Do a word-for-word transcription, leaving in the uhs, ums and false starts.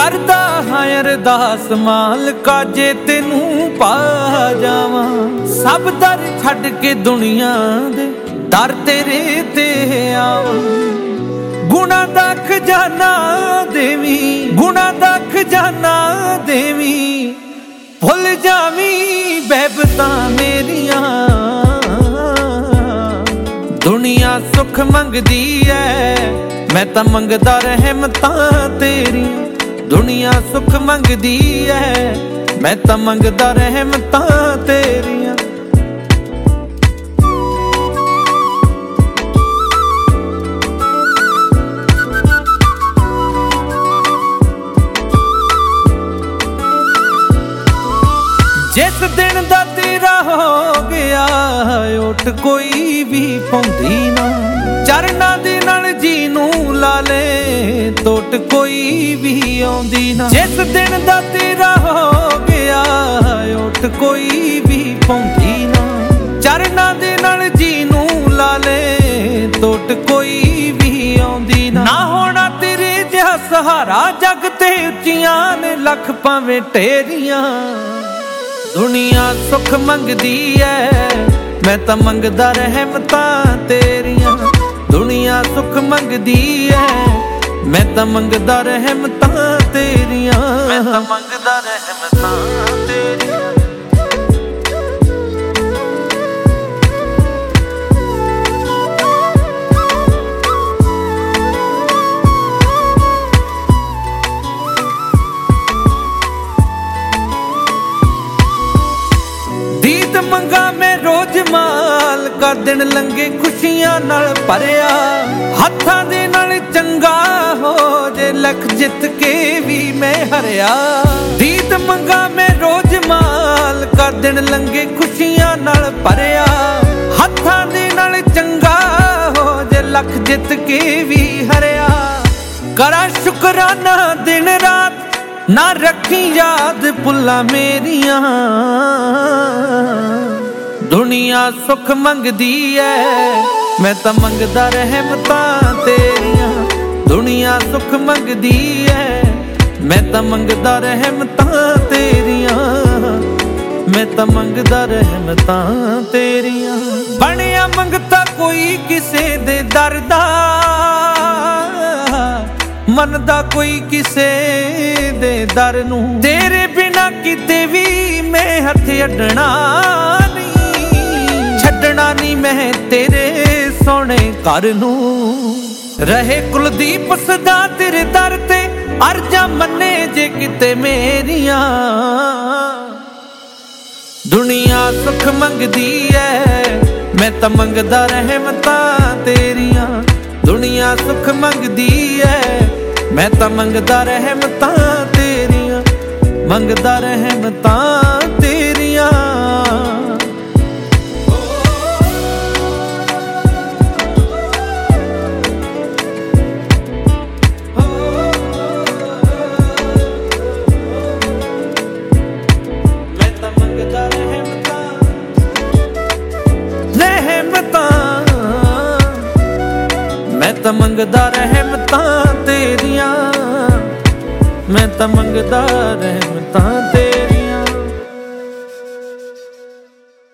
करदा हां अरदास मालका जे तेनू पा जावां। सब दर छड्ड के दुनिया दे दर तेरे ते आवां। गुणा दा खजाना देवी, गुणा दा खजाना देवी, भुल जावी बैबतां मेरियां। दुनिया सुख मंगदी है मैं तां मंगदा रहमतां तेरियां। दुनिया सुख मंगदी है मैं तां मंगदा रहमतां तेरियां। जिस दिन दा तेरा हो गया उठ कोई भी पाउंदी ना। चरना दे नाल जी नू ला ले टुट कोई भी आउंदी ना। जिस दिन दा तेरा हो गया उठ कोई भी पाउंदी ना। चरना दे नाल जी नू ला ले टुट कोई भी आउंदी ना। ना होना तेरे जिहा सहारा जग ते उच्चियां ने लख भावें ढेरियां। दुनिया सुख मंगदी है मैं तां मंगदा रहमतां तेरियां। दुनिया सुख मंगदी है मैं तां मंगदा रहमतां तेरियां। मैं तां मंगदा रहमतां तेरियां। दीद मंगा मैं रोज माल का दिन लंघे खुशियां नाल भरिया। हत्थां दे नाल चंगा हो जे लख जित के भी मैं हरिया। दीद मंगा मैं रोज माल का दिन लंघे खुशियां नाल भरिया। हत्थां दे नाल चंगा हो जे लख जित के भी हरिया। करा शुकराना दिन रात ना रखी याद पुल्ला मेरियां। दुनिया सुख मंगदी है मैं तां मंगदा रहमतां तेरियां। दुनिया सुख मंगदी है मैं तां मंगदा रहमतां तेरियां। मैं तां मंगदा रहमतां तेरियां। बनिया मंगता कोई किसे दे दर दा, मनदा कोई किसे दे दर नू। तेरे बिना किते भी मैं हथ अड्डना नहीं। छड्डना नहीं मैं तेरे सोने घर नू। रहे कुलदीप सदा तेरे दर ते अर्जा मन्ने जे किते मेरियां। दुनिया सुख मंगदी है मैं तां मंगदा रहमतां तेरियां। दुनिया सुख मंगदी है मैं तां मंगदा रहमतां तेरियां। मंगदा रहमतां तेरियां। मैं तां मंगदा रहमतां रहमतां। मैं तां मंगदा रहमतां तेरियां। मैं तां मंगदा रहमतां।